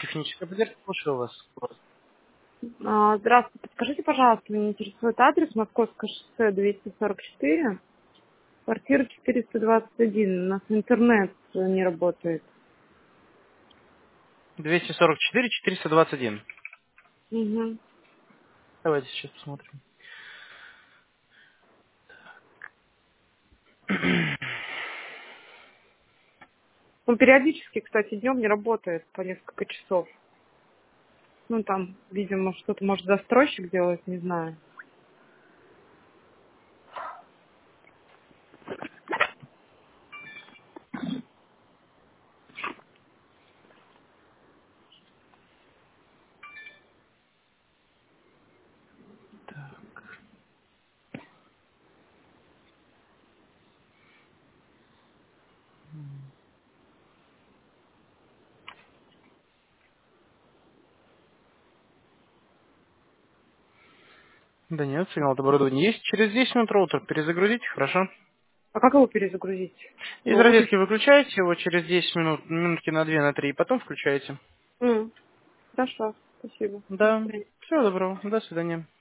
техническая поддержка, слушаю вас. Здравствуйте. Подскажите, пожалуйста, меня интересует адрес Московское шоссе 244, квартира 421. У нас интернет не работает. 244 421. Угу. Давайте сейчас посмотрим. Он периодически, кстати, днем не работает по несколько часов. Ну, там, видимо, что-то, может, застройщик делает, не знаю. Да нет, сигнал от оборудования есть. Через 10 минут роутер перезагрузите, хорошо? А как его перезагрузить? Из Его розетки выключить? выключаете его через 10 минут, минутки на 2, на 3, и потом включаете. Хорошо, спасибо. До Да. свидания. Всего доброго. До свидания.